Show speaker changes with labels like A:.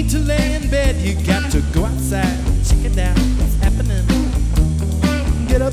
A: need to lay in bed, you got to go outside.